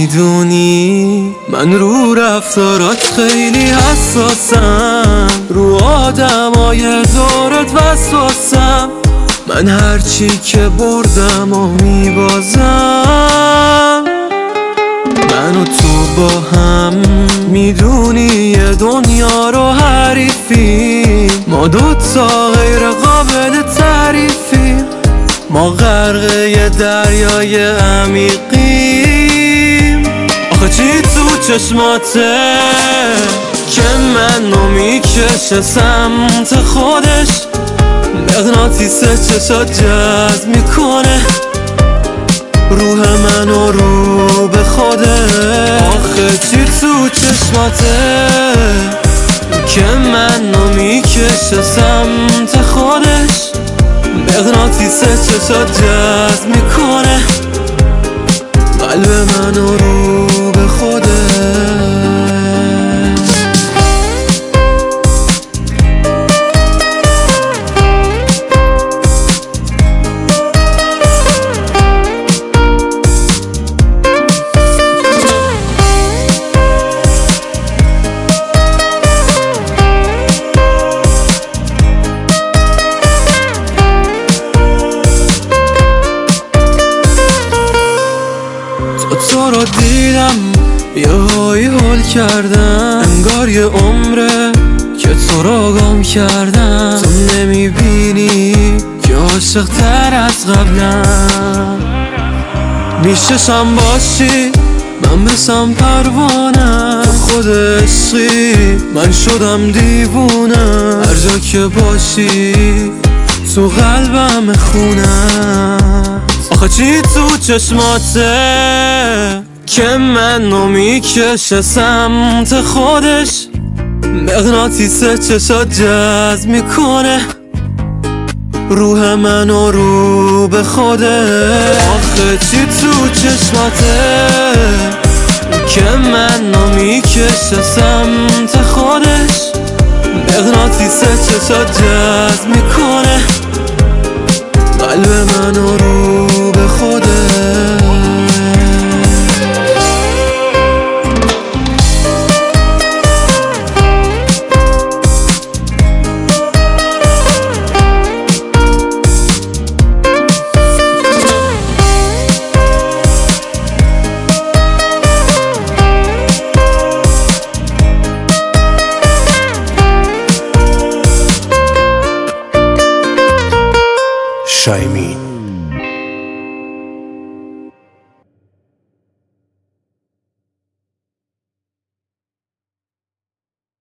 میدونی من رو رفتارات خیلی حساسم، رو آدمای دورت وسواسم. من هرچی که بردم و میبازم. من و تو با هم میدونی یه دنیا رو حریفیم، ما دوتا غیر قابل تعریفیم. ما غرق یه دریای عمیقیم. آخه چی تو چشماته که منو میکشه سمت خودش؟ مغناطیس چشات جذب میکنه روح منو رو به خودش. آخه چی تو چشماته که منو میکشه سمت خودش؟ مغناطیس چشات جذب میکنه قلب منو رو به خودش. تو رو دیدم یه هایی حال کردم، انگار یه عمره که تو رو گم کردم. تو نمیبینی که عاشق تر از قبلم. میششم باشی من بسم پروانم، تو خود عشقی من شدم دیوونم. هر جا که باشی تو قلبم خونم. آخه چی تو چشماته که منو میکشه سمت خودش؟ مغناطیس چشات جذب میکنه روح منو رو به خودش. آخه چی تو چشماته که منو میکشه سمت خودش؟ مغناطیس چشات جذب میکنه قلب منو رو به خودش. شایمی